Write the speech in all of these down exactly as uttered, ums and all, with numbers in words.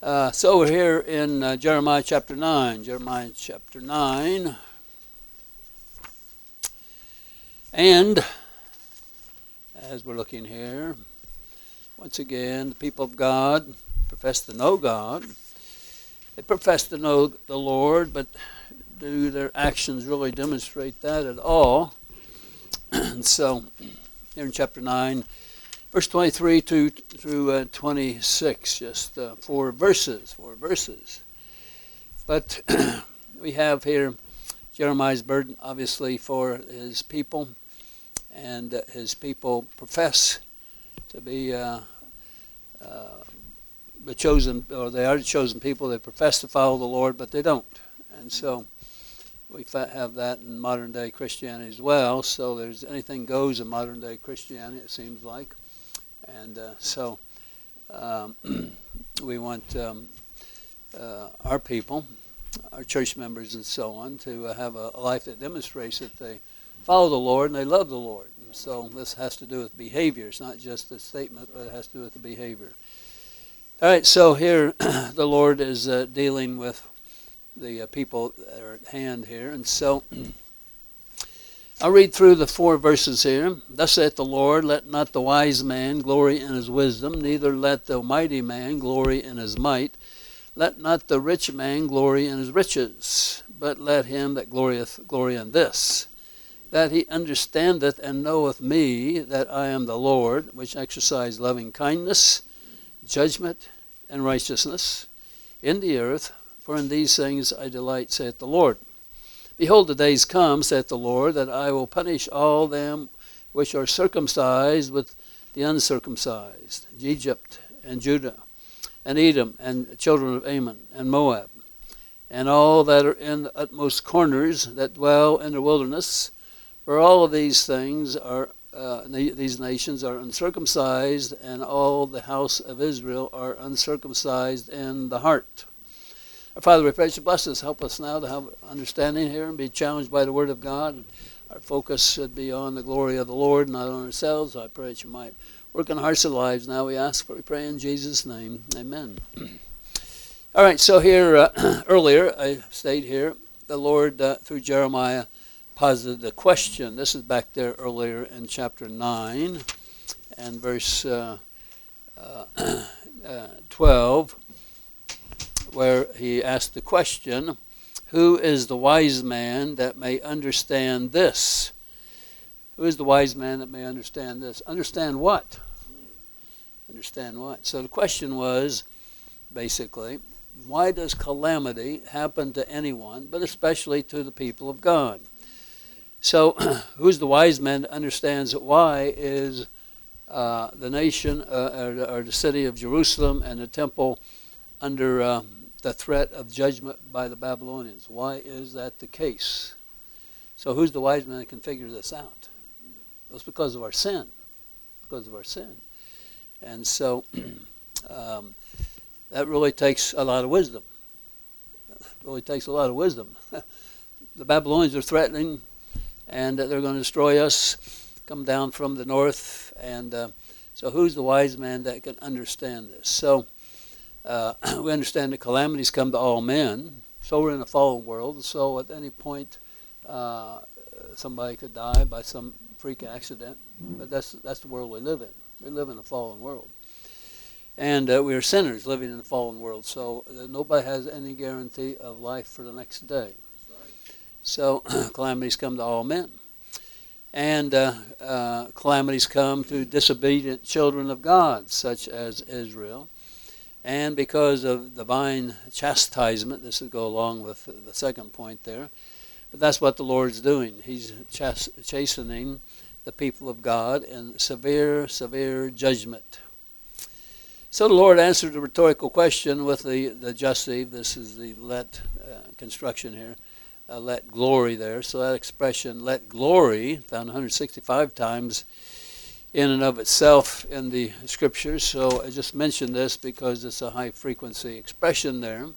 Uh, so we're here in uh, Jeremiah chapter nine. Jeremiah chapter nine. And as we're looking here, once again, the people of God profess to know God. They profess to know the Lord, but do their actions really demonstrate that at all? And so, here in chapter nine, verse twenty-three to through uh, twenty-six, just uh, four verses, four verses. But we have here Jeremiah's burden, obviously, for his people, and uh, his people profess to be uh, uh, the chosen, or they are the chosen people. They profess to follow the Lord, but they don't. And so we have that in modern day Christianity as well. So there's anything goes in modern day Christianity, it seems like. And uh, so um, we want um, uh, our people, our church members and so on, to uh, have a, a life that demonstrates that they follow the Lord and they love the Lord. And so this has to do with behavior. It's not just a statement, but it has to do with the behavior. All right, so here the Lord is uh, dealing with the uh, people that are at hand here. And so I'll read through the four verses here. Thus saith the Lord, let not the wise man glory in his wisdom, neither let the mighty man glory in his might. Let not the rich man glory in his riches, but let him that glorieth glory in this, that he understandeth and knoweth me, that I am the Lord, which exercise loving kindness, judgment, and righteousness in the earth, for in these things I delight, saith the Lord. Behold, the days come, saith the Lord, that I will punish all them which are circumcised with the uncircumcised, Egypt and Judah, and Edom, and children of Ammon, and Moab, and all that are in the utmost corners that dwell in the wilderness. For all of these things are, uh, these nations are uncircumcised, and all the house of Israel are uncircumcised in the heart. Our Father, we pray that you bless us. Help us now to have understanding here and be challenged by the Word of God. Our focus should be on the glory of the Lord, not on ourselves. I pray that you might work in the hearts and lives. Now we ask, for we pray in Jesus' name. Amen. All right, so here, uh, earlier, I stated here, the Lord, uh, through Jeremiah, posited a question. This is back there earlier in chapter nine and verse uh, uh, uh, twelve, where he asked the question, who is the wise man that may understand this? Who is the wise man that may understand this? Understand what? Understand what? So the question was, basically, why does calamity happen to anyone, but especially to the people of God? So who's the wise man that understands why is uh, the nation, uh, or, or the city of Jerusalem and the temple under uh, the threat of judgment by the Babylonians? Why is that the case? So who's the wise man that can figure this out? Well, it's because of our sin. Because of our sin. And so um, that really takes a lot of wisdom. It really takes a lot of wisdom. The Babylonians are threatening, and they're going to destroy us, come down from the north. And uh, so who's the wise man that can understand this? So Uh, we understand that calamities come to all men. So we're in a fallen world. So at any point, uh, somebody could die by some freak accident. But that's that's the world we live in. We live in a fallen world. And uh, we are sinners living in a fallen world. So uh, nobody has any guarantee of life for the next day. So calamities come to all men. And uh, uh, calamities come to disobedient children of God, such as Israel. And because of divine chastisement, this would go along with the second point there, but that's what the Lord's doing. He's chas- chastening the people of God in severe, severe judgment. So the Lord answered the rhetorical question with the, the jussive. This is the let uh, construction here, uh, let glory there. So that expression, let glory, found one hundred sixty-five times in and of itself in the scriptures. So I just mentioned this because it's a high frequency expression there.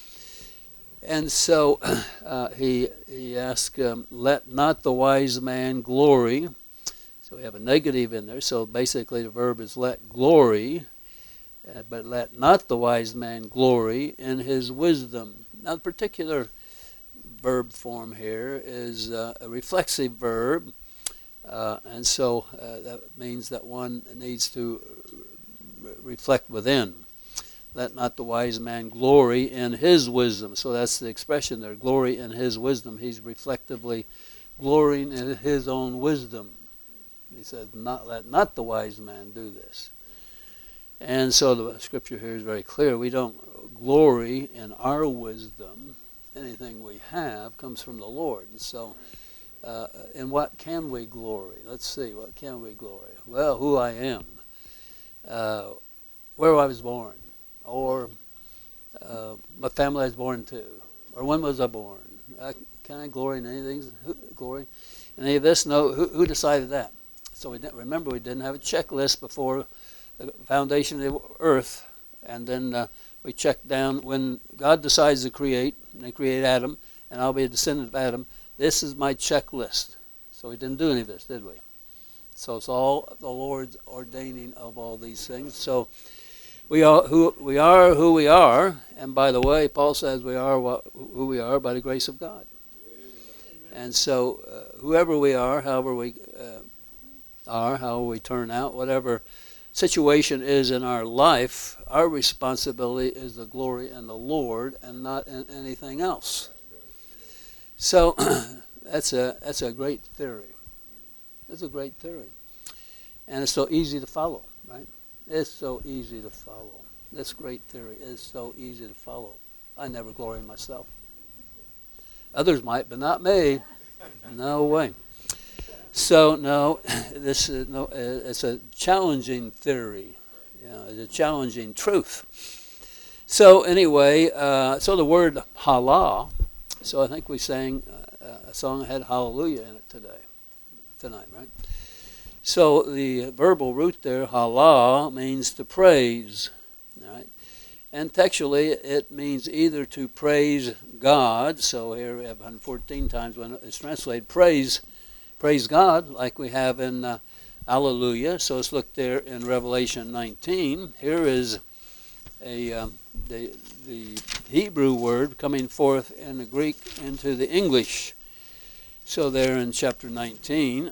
And so uh, he he asked, um, let not the wise man glory. So we have a negative in there. So basically the verb is let glory. Uh, but let not the wise man glory in his wisdom. Now, the particular verb form here is uh, a reflexive verb, uh, and so uh, that means that one needs to re- reflect within. Let not the wise man glory in his wisdom. So that's the expression there, glory in his wisdom. He's reflectively glorying in his own wisdom. He says, not, let not the wise man do this. And so the scripture here is very clear. We don't glory in our wisdom. Anything we have comes from the Lord. And so uh, in what can we glory? Let's see, what can we glory? Well, who I am, uh, where I was born, or uh, what family I was born to, or when was I born. Uh, can I glory in anything? Who, glory in any of this? No. Who, who decided that? So we didn't, remember, we didn't have a checklist before the foundation of the earth, and then uh, we check down when God decides to create, and they create Adam, and I'll be a descendant of Adam. This is my checklist. So we didn't do any of this, did we? So it's all the Lord's ordaining of all these things. So we are who we are, who we are, and by the way, Paul says we are what, who we are by the grace of God. And so uh, whoever we are, however we uh, are, however we turn out, whatever situation is in our life, our responsibility is the glory in the Lord and not in anything else. So that's a that's a great theory. It's a great theory. And it's so easy to follow, right? It's so easy to follow. This great theory is so easy to follow. I never glory in myself. Others might, but not me. No way. So no, this is no. It's a challenging theory. You know, it's a challenging truth. So anyway, uh, so the word "hala." So I think we sang uh, a song that had "hallelujah" in it today, tonight, right? So the verbal root there, "hala," means to praise, right? And textually, it means either to praise God. So here we have one hundred fourteen times when it's translated praise. Praise God, like we have in uh, Alleluia. So let's look there in Revelation nineteen. Here is a um, the the Hebrew word coming forth in the Greek into the English. So there in chapter nineteen,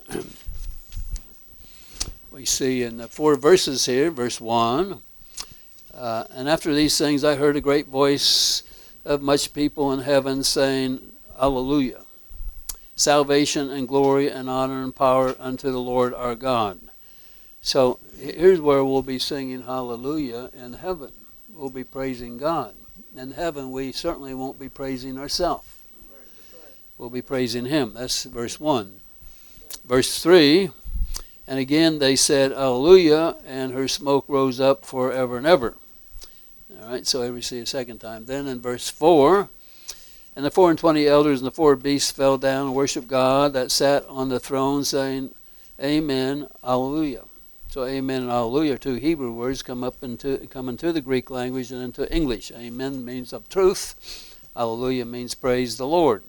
we see in the four verses here, verse one, uh, and after these things I heard a great voice of much people in heaven saying, Alleluia. Salvation and glory and honor and power unto the Lord our God. So here's where we'll be singing hallelujah in heaven. We'll be praising God. In heaven we certainly won't be praising ourselves. We'll be praising Him. That's verse one. Verse three, and again they said hallelujah, and her smoke rose up forever and ever. All right, so here we see a second time. Then in verse four, and the four and twenty elders and the four beasts fell down and worshiped God that sat on the throne, saying, Amen, Alleluia. So Amen and Alleluia are two Hebrew words come up into come into the Greek language and into English. Amen means of truth. Alleluia means praise the Lord.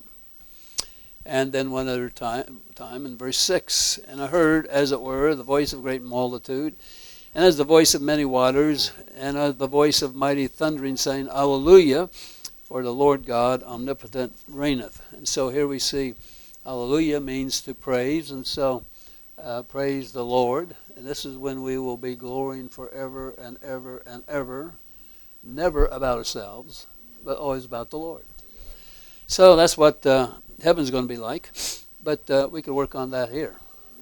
And then one other time, time in verse six, and I heard, as it were, the voice of a great multitude, and as the voice of many waters, and as the voice of mighty thundering, saying, Alleluia. For the Lord God omnipotent reigneth. And so here we see hallelujah means to praise. And so uh, praise the Lord. And this is when we will be glorying forever and ever and ever. Never about ourselves, but always about the Lord. So that's what uh, heaven's going to be like. But uh, we could work on that here.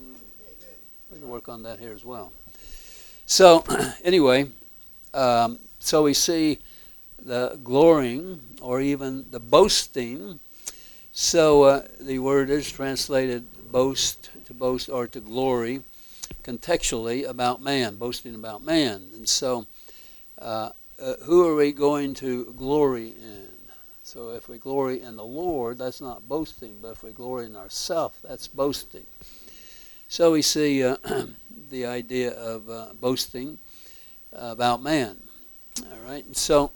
We can work on that here as well. So anyway, um, so we see the glorying, or even the boasting. So uh, the word is translated boast, to boast, or to glory, contextually about man, boasting about man. And so uh, uh, who are we going to glory in? So if we glory in the Lord, that's not boasting, but if we glory in ourselves, that's boasting. So we see uh, the idea of uh, boasting about man. All right, and so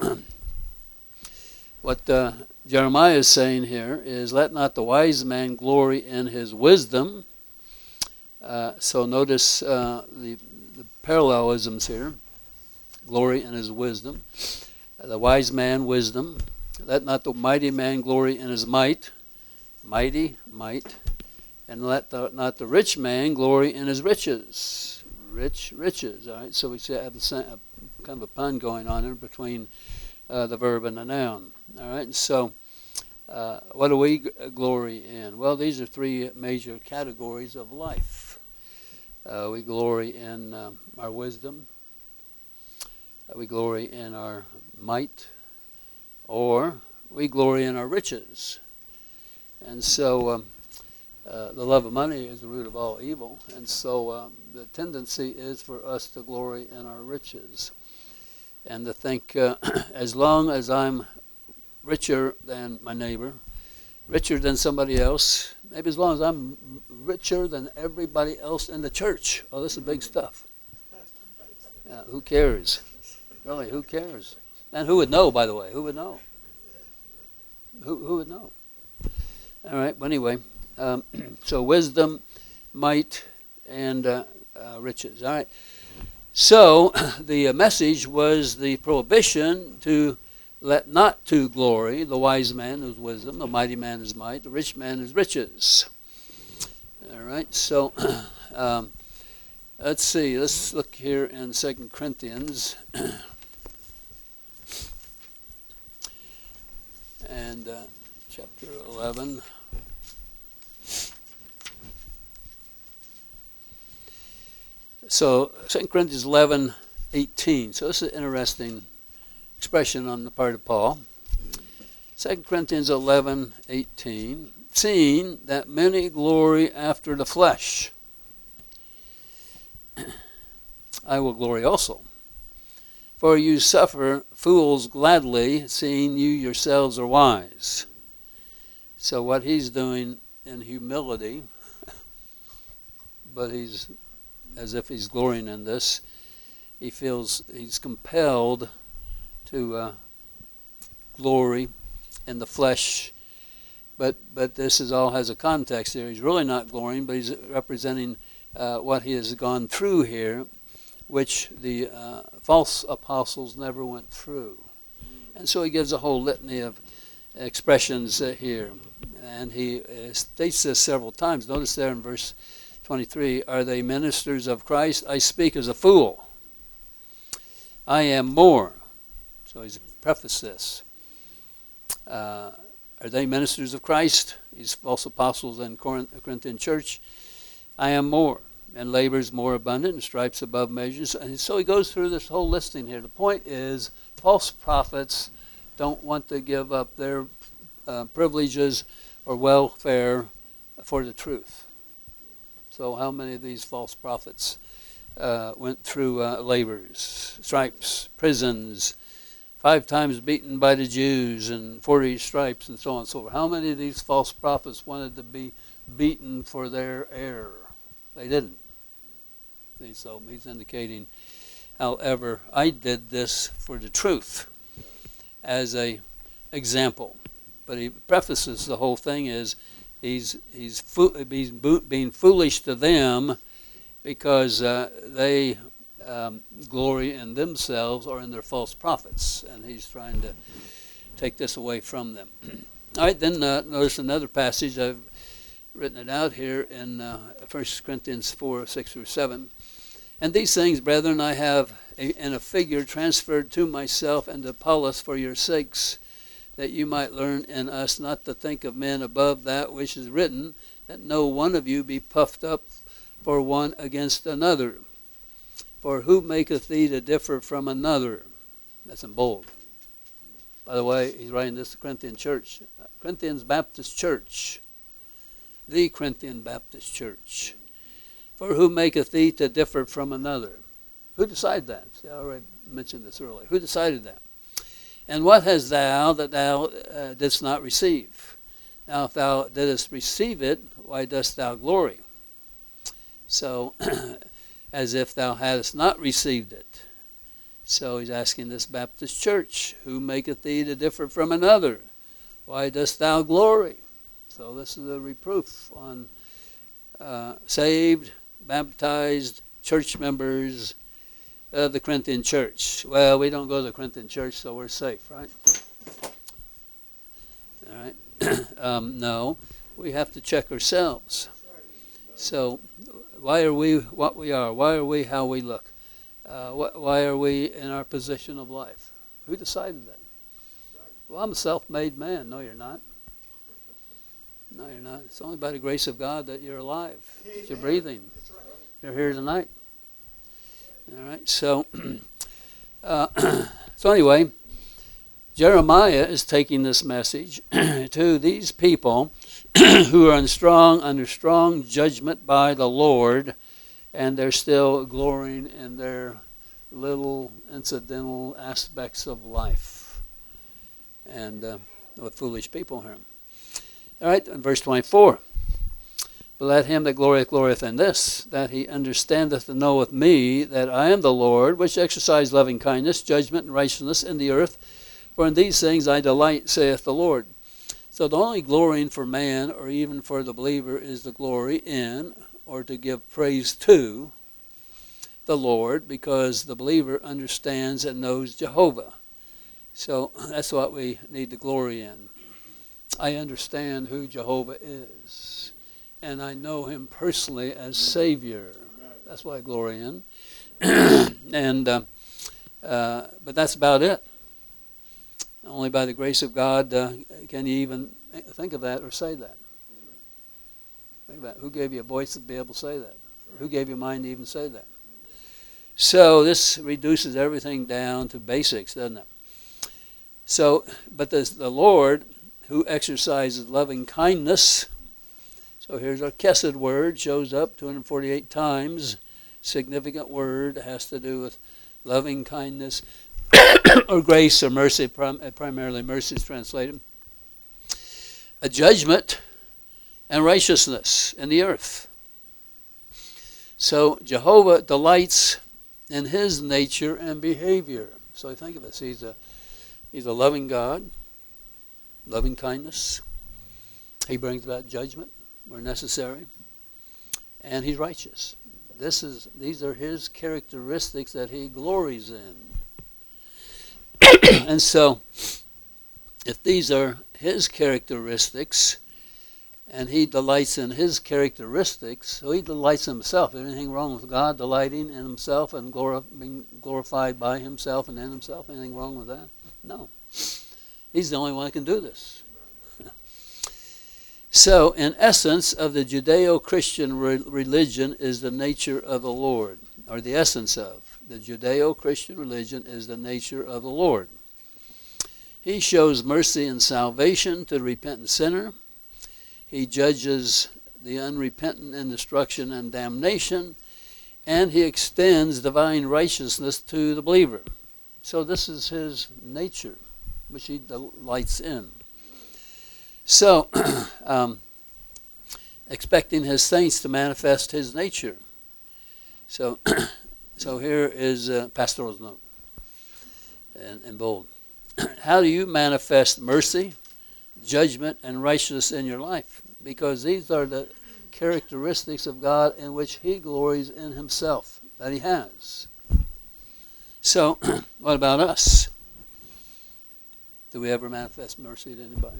what uh, Jeremiah is saying here is, let not the wise man glory in his wisdom. Uh, so notice uh, the, the parallelisms here. glory in his wisdom. The wise man, wisdom. Let not the mighty man glory in his might. Mighty, might. And let the, not the rich man glory in his riches. Rich, riches. All right. So we have the same, a, kind of a pun going on there between uh, the verb and the noun. All right. And so, uh, what do we g- glory in? Well, these are three major categories of life. Uh, we glory in um, our wisdom. Uh, we glory in our might, or we glory in our riches. And so um, uh, the love of money is the root of all evil. And so um, the tendency is for us to glory in our riches and to think uh, as long as I'm richer than my neighbor, richer than somebody else, maybe as long as I'm richer than everybody else in the church. Oh, this is big stuff. Uh, who cares? Really, who cares? And who would know, by the way? Who would know? Who, who would know? All right, well, anyway, um, so wisdom, might, and uh, uh, riches. All right. So the uh, message was the prohibition to let not to glory the wise man whose wisdom, the mighty man his might, the rich man his riches. All right, so um, let's see. Let's look here in Second Corinthians. And uh, chapter eleven. So Second Corinthians eleven, eighteen. So this is an interesting expression on the part of Paul. Second Corinthians eleven, eighteen. Seeing that many glory after the flesh, I will glory also. For you suffer fools gladly, seeing you yourselves are wise. So what he's doing in humility, but he's as if he's glorying in this, he feels he's compelled to uh, glory in the flesh. But but this is all has a context here. He's really not glorying, but he's representing uh, what he has gone through here, which the uh, false apostles never went through. And so he gives a whole litany of expressions uh, here. And he uh, states this several times. Notice there in verse twenty-three, are they ministers of Christ? I speak as a fool. I am more. So he's prefaced this. Uh, are they ministers of Christ? These false apostles in Corinth, Corinthian church. I am more. And labors more abundant, and stripes above measures. And so he goes through this whole listing here. The point is, false prophets don't want to give up their uh, privileges or welfare for the truth. So how many of these false prophets uh, went through uh, labors, stripes, prisons, five times beaten by the Jews, and forty stripes, and so on and so forth? How many of these false prophets wanted to be beaten for their error? They didn't. So he's indicating, however, I did this for the truth as a example. But he prefaces the whole thing is he's he's, fo- he's bo- being foolish to them because uh, they um, glory in themselves or in their false prophets, and he's trying to take this away from them. All right, then uh, notice another passage. I've written it out here in uh, First Corinthians four, six through seven. And these things, brethren, I have a, in a figure transferred to myself and to Apollos for your sakes, that you might learn in us not to think of men above that which is written, that no one of you be puffed up for one against another. For who maketh thee to differ from another? That's in bold. By the way, he's writing this to Corinthian church. Corinthians Baptist Church. The Corinthian Baptist Church. For who maketh thee to differ from another? Who decided that? See, I already mentioned this earlier. Who decided that? And what hast thou that thou uh, didst not receive? Now, if thou didst receive it, why dost thou glory? So, as if thou hadst not received it. So he's asking this Baptist church, who maketh thee to differ from another? Why dost thou glory? So this is a reproof on uh, saved, baptized church members uh, the Corinthian church. Well, we don't go to the Corinthian church, so we're safe, right? All right. um, no, we have to check ourselves. So why are we what we are? Why are we how we look? Uh, wh- why are we in our position of life? Who decided that? Well, I'm a self-made man. No, you're not. No, you're not. It's only by the grace of God that you're alive, that you're breathing. You're here tonight. All right. So, uh, so anyway, Jeremiah is taking this message to these people who are strong, under strong judgment by the Lord, and they're still glorying in their little incidental aspects of life. And uh, with foolish people here. All right, verse twenty-four. But let him that glorieth glorieth in this, that he understandeth and knoweth me, that I am the Lord, which exercise loving kindness, judgment, and righteousness in the earth. For in these things I delight, saith the Lord. So the only glorying for man, or even for the believer, is the glory in, or to give praise to, the Lord, because the believer understands and knows Jehovah. So that's what we need to glory in. I understand who Jehovah is, and I know him personally as Savior. That's what I glory in. and uh, uh, But that's about it. Only by the grace of God uh, can you even think of that or say that. Think about it. Who gave you a voice to be able to say that? Who gave you a mind to even say that? So this reduces everything down to basics, doesn't it? So, but this, the Lord who exercises loving kindness. So here's our Kesed word, shows up two hundred forty-eight times. Significant word, has to do with loving kindness or grace or mercy, prim- primarily mercy is translated. A judgment and righteousness in the earth. So Jehovah delights in his nature and behavior. So think of this, he's a he's a loving God. Loving kindness. He brings about judgment where necessary. And he's righteous. This is these are his characteristics that he glories in. And so, if these are his characteristics, and he delights in his characteristics, so he delights in himself. Is there anything wrong with God delighting in himself and glor- being glorified by himself and in himself? Anything wrong with that? No. He's the only one that can do this. So, in essence of the Judeo-Christian re- religion is the nature of the Lord, or the essence of. The Judeo-Christian religion is the nature of the Lord. He shows mercy and salvation to the repentant sinner. He judges the unrepentant in destruction and damnation. And he extends divine righteousness to the believer. So this is his nature, which he delights in. So, um, expecting his saints to manifest his nature. So, so here is uh, pastoral's note in, in bold. How do you manifest mercy, judgment, and righteousness in your life? Because these are the characteristics of God in which he glories in himself, that he has. So, what about us? Do we ever manifest mercy to anybody?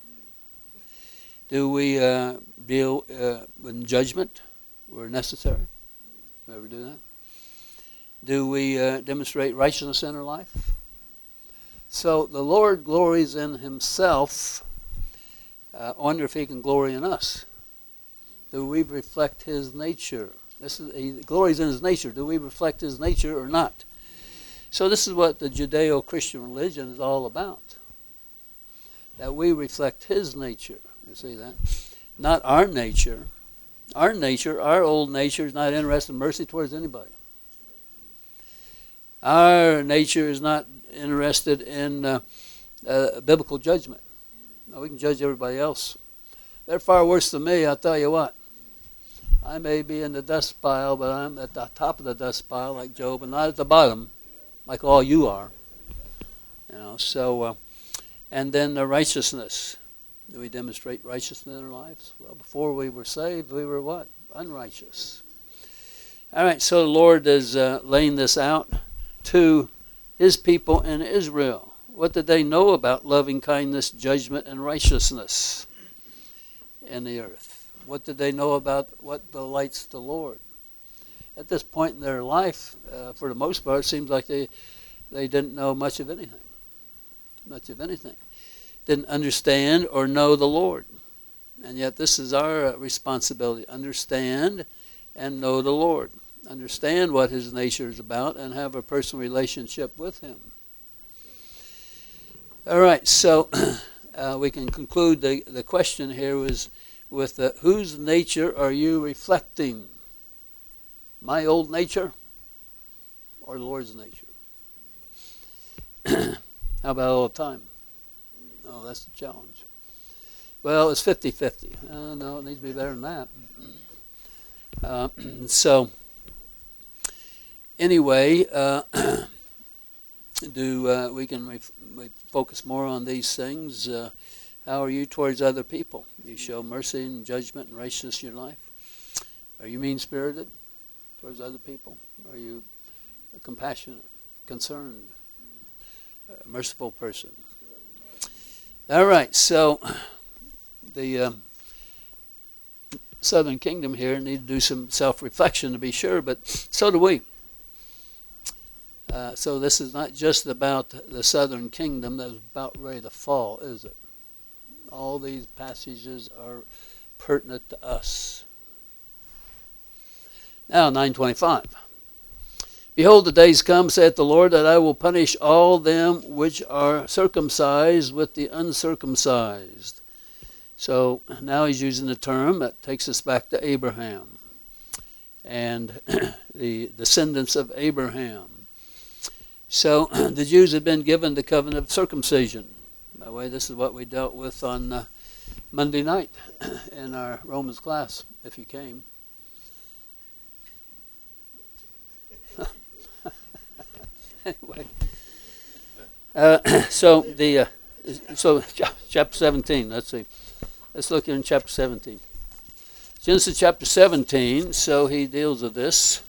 Do we uh, deal uh, with judgment where necessary? Do we ever do that? Do we uh, demonstrate righteousness in our life? So the Lord glories in himself. I uh, wonder if he can glory in us. Do we reflect his nature? This is, he glories in his nature. Do we reflect his nature or not? So this is what the Judeo-Christian religion is all about. That we reflect his nature. You see that? Not our nature. Our nature, our old nature is not interested in mercy towards anybody. Our nature is not interested in uh, uh, biblical judgment. No, we can judge everybody else. They're far worse than me, I'll tell you what. I may be in the dust pile, but I'm at the top of the dust pile like Job, and not at the bottom like all you are. You know, so, uh, and then the righteousness. Do we demonstrate righteousness in our lives? Well, before we were saved, we were what? Unrighteous. All right, so the Lord is uh, laying this out to his people in Israel. What did they know about loving kindness, judgment, and righteousness in the earth? What did they know about what delights the Lord? At this point in their life, uh, for the most part, it seems like they, they didn't know much of anything. Much of anything. Didn't understand or know the Lord. And yet this is our responsibility. Understand and know the Lord. Understand what his nature is about and have a personal relationship with him. All right, so uh, we can conclude the, the question here was with uh, whose nature are you reflecting? My old nature or the Lord's nature? How about all the time? Oh, that's the challenge. Well, it's fifty-fifty. Uh, no, it needs to be better than that. Uh, so, anyway, uh, do uh, we can ref- we focus more on these things? Uh, how are you towards other people? Do you show mercy and judgment and righteousness in your life? Are you mean-spirited towards other people? Are you a compassionate, concerned, a merciful person? All right, so the uh, Southern Kingdom here need to do some self-reflection to be sure, but so do we. Uh, so this is not just about the Southern Kingdom that's about ready to fall, is it? All these passages are pertinent to us. Now, nine twenty-five. Behold, the days come, saith the Lord, that I will punish all them which are circumcised with the uncircumcised. So now he's using the term that takes us back to Abraham and the descendants of Abraham. So the Jews had been given the covenant of circumcision. By the way, this is what we dealt with on uh, Monday night in our Romans class, if you came. Anyway, uh, so the uh, so chapter seventeen. Let's see. Let's look in chapter seventeen. Genesis chapter seventeen. So he deals with this,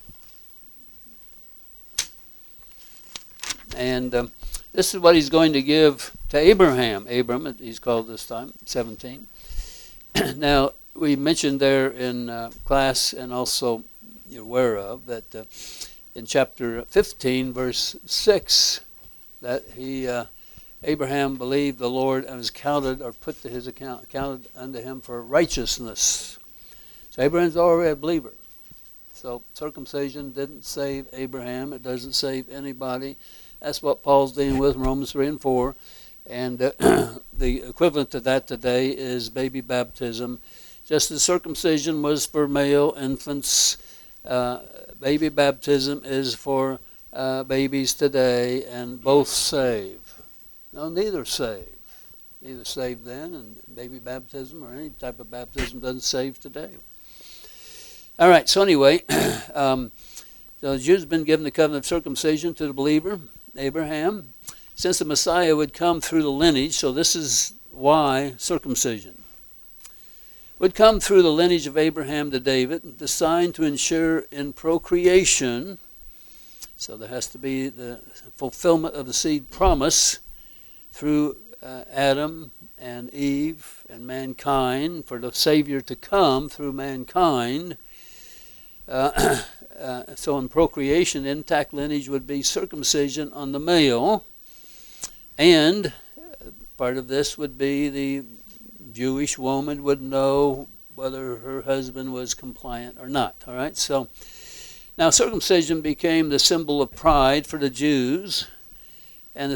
and um, this is what he's going to give to Abraham. Abram, he's called this time seventeen. Now we mentioned there in uh, class, and also you're aware of that. Uh, In chapter fifteen, verse six, that he, uh, Abraham believed the Lord and was counted or put to his account, counted unto him for righteousness. So Abraham's already a believer. So circumcision didn't save Abraham. It doesn't save anybody. That's what Paul's dealing with in Romans three and four. And uh, the equivalent to that today is baby baptism. Just as circumcision was for male infants, uh, baby baptism is for uh, babies today, and both save. No, neither save. Neither save then, and baby baptism or any type of baptism doesn't save today. All right, so anyway, um, so the Jews have been given the covenant of circumcision to the believer, Abraham, since the Messiah would come through the lineage, so this is why circumcision would come through the lineage of Abraham to David, designed to ensure in procreation, so there has to be the fulfillment of the seed promise through uh, Adam and Eve and mankind, for the Savior to come through mankind. Uh, uh, so in procreation, the intact lineage would be circumcision on the male, and part of this would be the Jewish woman would know whether her husband was compliant or not. All right, so now circumcision became the symbol of pride for the Jews and the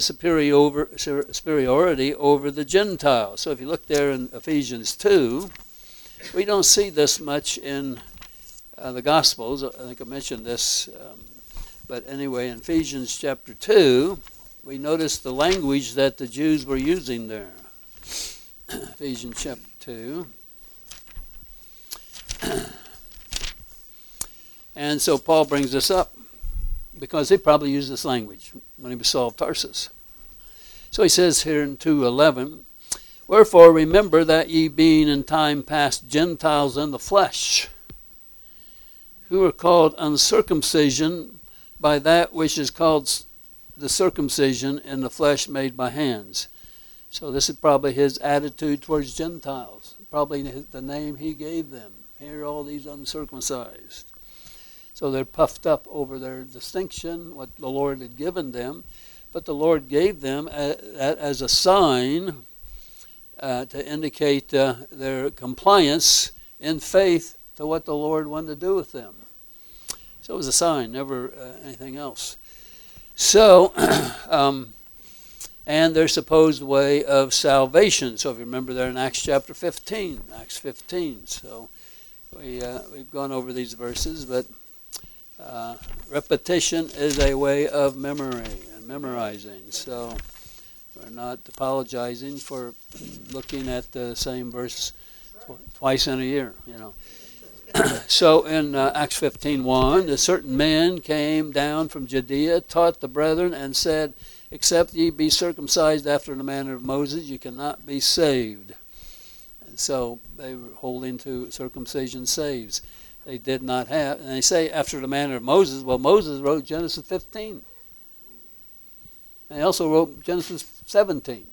superiority over the Gentiles. So if you look there in Ephesians two, we don't see this much in uh, the Gospels. I think I mentioned this, um, but anyway, in Ephesians chapter two, we notice the language that the Jews were using there. Ephesians chapter two. And so Paul brings this up because he probably used this language when he was Saul of Tarsus. So he says here in two eleven, wherefore remember that ye being in time past Gentiles in the flesh, who are called uncircumcision by that which is called the circumcision in the flesh made by hands. So this is probably his attitude towards Gentiles, probably the name he gave them. Here are all these uncircumcised. So they're puffed up over their distinction, what the Lord had given them, but the Lord gave them a, a, as a sign uh, to indicate uh, their compliance in faith to what the Lord wanted to do with them. So it was a sign, never uh, anything else. So, um, and their supposed way of salvation. So if you remember there in Acts chapter fifteen, Acts fifteen. So we, uh, we've gone over these verses, but uh, repetition is a way of memory and memorizing. So we're not apologizing for looking at the same verse tw- twice in a year, you know. So in uh, Acts fifteen one, a certain men came down from Judea, taught the brethren, and said, except ye be circumcised after the manner of Moses, you cannot be saved. And so they were holding to circumcision saves. They did not have, and they say after the manner of Moses. Well, Moses wrote Genesis fifteen. And he also wrote Genesis seventeen.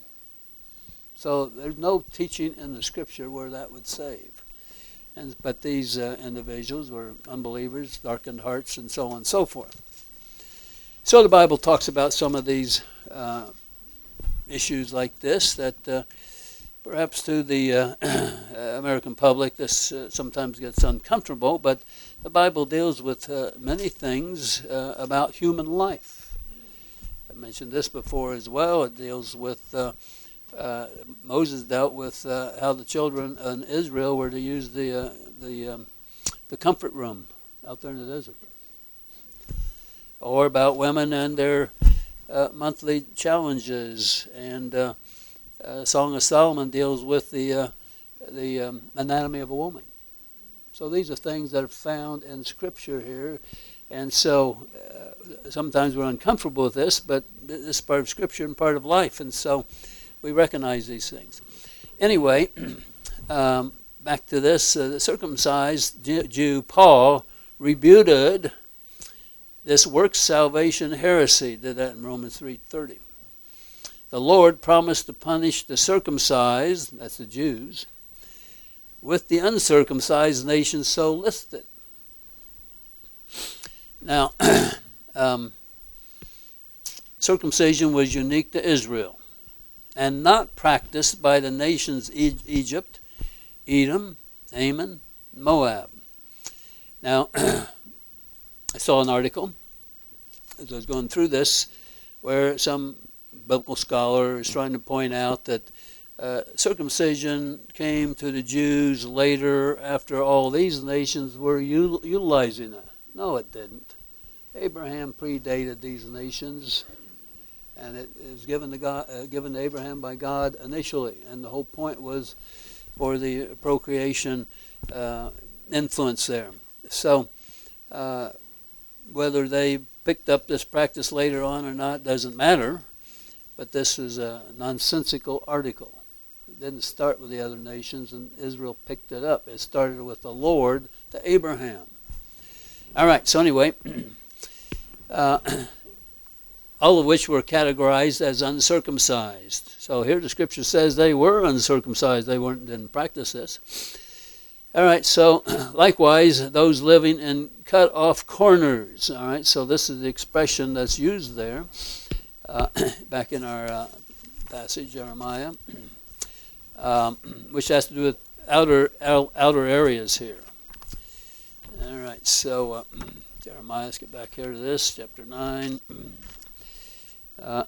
So there's no teaching in the scripture where that would save. And, but these uh, individuals were unbelievers, darkened hearts, and so on and so forth. So the Bible talks about some of these uh, issues like this that uh, perhaps to the uh, American public this uh, sometimes gets uncomfortable, but the Bible deals with uh, many things uh, about human life. I mentioned this before as well. It deals with uh, Uh, Moses dealt with uh, how the children in Israel were to use the uh, the um, the comfort room out there in the desert, or about women and their uh, monthly challenges. And uh, uh, Song of Solomon deals with the uh, the um, anatomy of a woman. So these are things that are found in Scripture here, and so uh, sometimes we're uncomfortable with this, but this is part of Scripture and part of life, and so we recognize these things. Anyway, um, back to this. Uh, the circumcised Jew, Paul, rebuted this works salvation heresy. Did that in Romans three thirty. The Lord promised to punish the circumcised, that's the Jews, with the uncircumcised nations so listed. Now, um, circumcision was unique to Israel, and not practiced by the nations Egypt, Edom, Ammon, Moab. Now, I saw an article as I was going through this where some biblical scholar is trying to point out that uh, circumcision came to the Jews later after all these nations were util- utilizing it. No, it didn't. Abraham predated these nations. And it was given to, God, uh, given to Abraham by God initially. And the whole point was for the procreation uh, influence there. So uh, whether they picked up this practice later on or not doesn't matter. But this is a nonsensical article. It didn't start with the other nations, and Israel picked it up. It started with the Lord to Abraham. All right, so anyway... Uh, all of which were categorized as uncircumcised. So here the scripture says they were uncircumcised. They weren't didn't practice this. All right, so likewise, those living in cut-off corners. All right, so this is the expression that's used there uh, back in our uh, passage, Jeremiah, um, which has to do with outer outer areas here. All right, so uh, Jeremiah, let's get back here to this, chapter nine. Uh,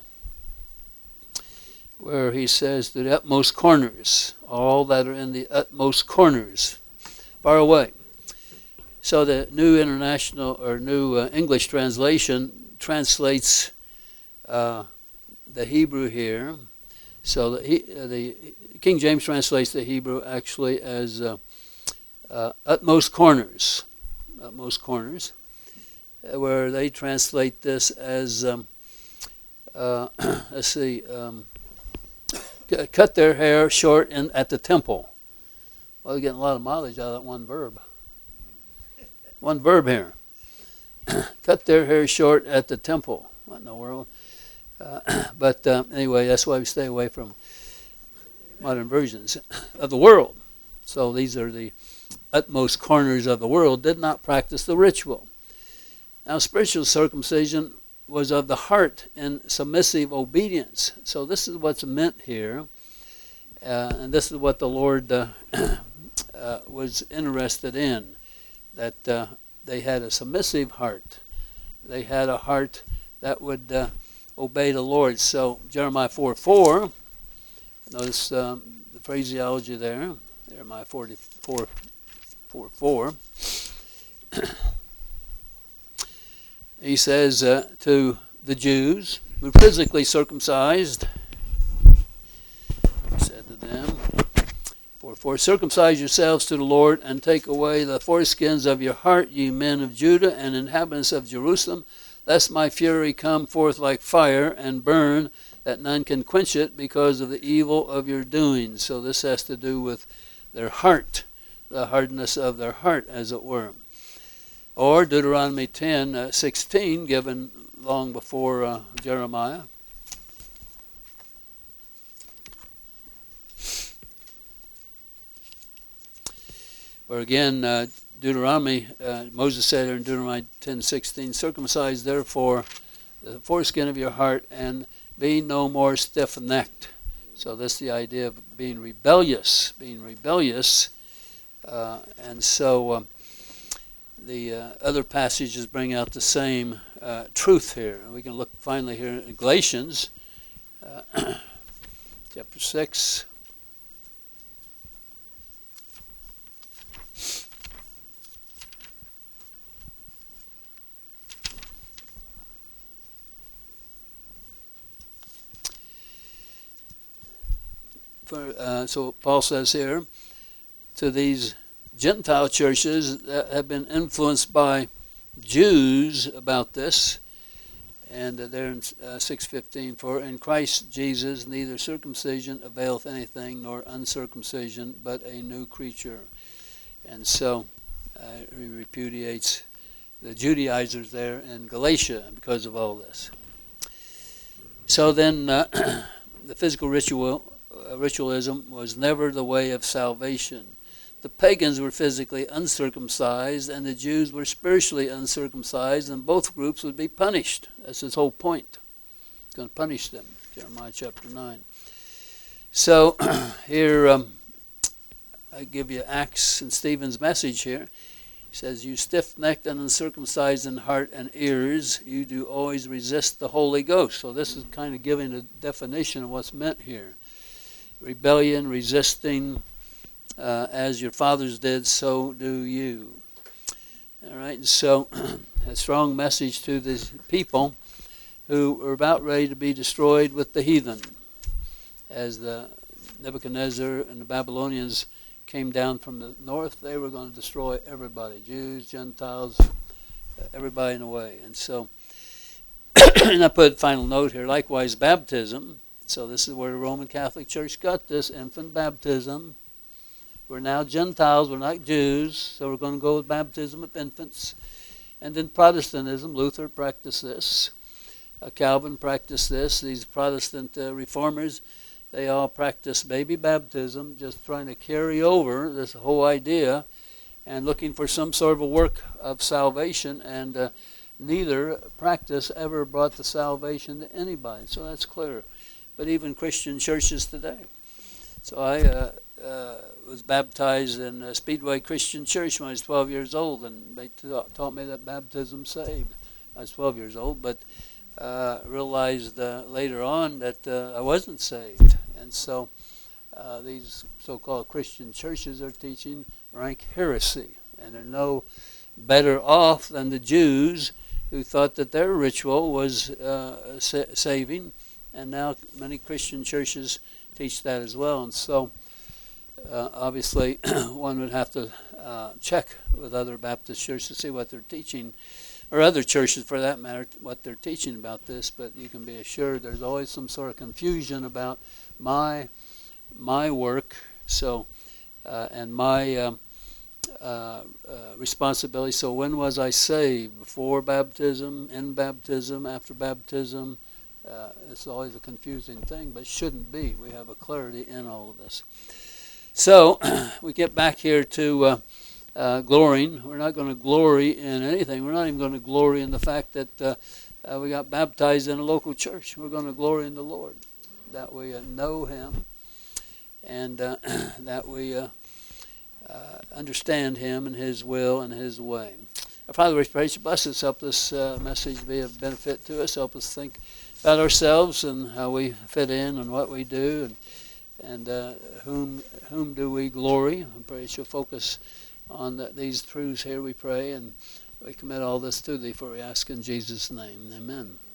where he says to the utmost corners, all that are in the utmost corners, far away. So the New International or New uh, English translation translates uh, the Hebrew here. So the, he, uh, the King James translates the Hebrew actually as uh, uh, utmost corners, utmost corners, uh, where they translate this as um, Uh, let's see, um, cut their hair short in, at the temple. Well, they're getting a lot of mileage out of that one verb. one verb here. Cut their hair short at the temple. What in the world? Uh, but um, anyway, that's why we stay away from modern versions of the world. So these are the utmost corners of the world, did not practice the ritual. Now, spiritual circumcision was of the heart in submissive obedience. So this is what's meant here. Uh, and this is what the Lord uh, uh, was interested in, that uh, they had a submissive heart. They had a heart that would uh, obey the Lord. So Jeremiah four four, notice um, the phraseology there, Jeremiah forty-four four four. He says uh, to the Jews who were physically circumcised, he said to them, four four, circumcise yourselves to the Lord and take away the foreskins of your heart, ye men of Judah and inhabitants of Jerusalem, lest my fury come forth like fire and burn, that none can quench it because of the evil of your doings. So this has to do with their heart, the hardness of their heart, as it were. Or Deuteronomy ten, uh, sixteen, given long before uh, Jeremiah. Where again, uh, Deuteronomy, uh, Moses said in Deuteronomy ten sixteen, circumcise therefore the foreskin of your heart and be no more stiff-necked. So this is the idea of being rebellious, being rebellious. Uh, and so um, the uh, other passages bring out the same uh, truth here. And we can look finally here in Galatians uh, chapter six. For, uh, so Paul says here, to these Gentile churches that have been influenced by Jews about this, and uh, there in uh, six fifteen, for in Christ Jesus neither circumcision availeth anything, nor uncircumcision, but a new creature. And so uh, he repudiates the Judaizers there in Galatia because of all this. So then uh, the physical ritual uh, ritualism was never the way of salvation. The pagans were physically uncircumcised, and the Jews were spiritually uncircumcised, and both groups would be punished. That's his whole point. He's going to punish them, Jeremiah chapter nine. So here, um, I give you Acts and Stephen's message here. He says, you stiff-necked and uncircumcised in heart and ears, you do always resist the Holy Ghost. So this is kind of giving a definition of what's meant here. Rebellion, resisting, Uh, as your fathers did, so do you. All right, and so a strong message to these people who were about ready to be destroyed with the heathen. As the Nebuchadnezzar and the Babylonians came down from the north, they were going to destroy everybody, Jews, Gentiles, everybody in a way. And so, and I put a final note here, likewise baptism. So this is where the Roman Catholic Church got this, infant baptism. We're now Gentiles, we're not Jews, so we're going to go with baptism of infants. And then Protestantism, Luther practiced this. Uh, Calvin practiced this. These Protestant uh, reformers, they all practice baby baptism, just trying to carry over this whole idea and looking for some sort of a work of salvation, and uh, neither practice ever brought the salvation to anybody. So that's clear. But even Christian churches today. So I... Uh, Uh, was baptized in a Speedway Christian Church when I was twelve years old, and they ta- taught me that baptism saved. I was twelve years old, but uh, realized uh, later on that uh, I wasn't saved. And so uh, these so-called Christian churches are teaching rank heresy, and they're no better off than the Jews who thought that their ritual was uh, sa- saving, and now many Christian churches teach that as well. And so Uh, obviously, one would have to uh, check with other Baptist churches to see what they're teaching, or other churches for that matter, what they're teaching about this. But you can be assured there's always some sort of confusion about my my work, so uh, and my um, uh, uh, responsibility. So when was I saved? Before baptism, in baptism, after baptism? Uh, it's always a confusing thing, but it shouldn't be. We have a clarity in all of this. So we get back here to uh, uh, glorying. We're not going to glory in anything. We're not even going to glory in the fact that uh, uh, we got baptized in a local church. We're going to glory in the Lord, that we uh, know Him, and uh, that we uh, uh, understand Him and His will and His way. Our Father, we pray you bless us. Help this uh, message be of benefit to us. Help us think about ourselves and how we fit in and what we do, and and uh, whom whom do we glory. I pray that you'll focus on the, these truths here, we pray, and we commit all this to Thee, for we ask in Jesus' name. Amen.